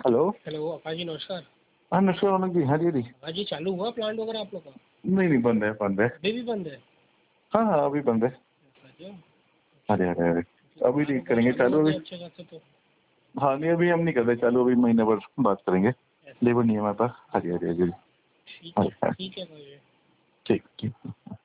Hello. Hello अपा जी नमस्कार। हाँ नमस्कार रौनक जी। हाँ जी जी। हाँ जी, चालू हुआ प्लांट वगैरह आप लोग का? नहीं नहीं, बंद है बंद है। अभी भी बंद है? हाँ हाँ, अभी बंद है। ऐसा क्यों? अरे अरे अरे, क्योंकि अभी तैयार नहीं वगैरह करेंगे चालू चालू हो अभी। गए अच्छे खासे तो। हाँ नहीं, अभी हम नहीं कर रहे चालू, अभी महीने भर बात करेंगे। ऐसा लेबर नहीं है हमारे पास। हाँ जी हाँ जी हाँ जी। ठीक हाँ है, जी, हाँ। ठीक है भाई। ठीक ठीक।